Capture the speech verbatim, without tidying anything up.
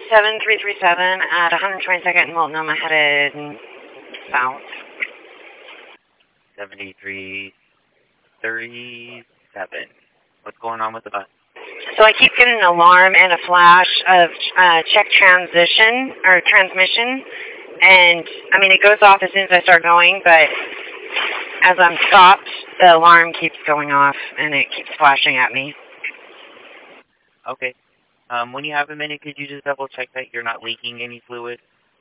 seven three three seven at one twenty-second and Multnomah headed south. seventy-three thirty-seven. What's going on with the bus? So I keep getting an alarm and a flash of uh, check transition or transmission, and I mean it goes off as soon as I start going, but as I'm stopped, the alarm keeps going off and it keeps flashing at me. Okay. Um, when you have a minute, could you just double check that you're not leaking any fluid?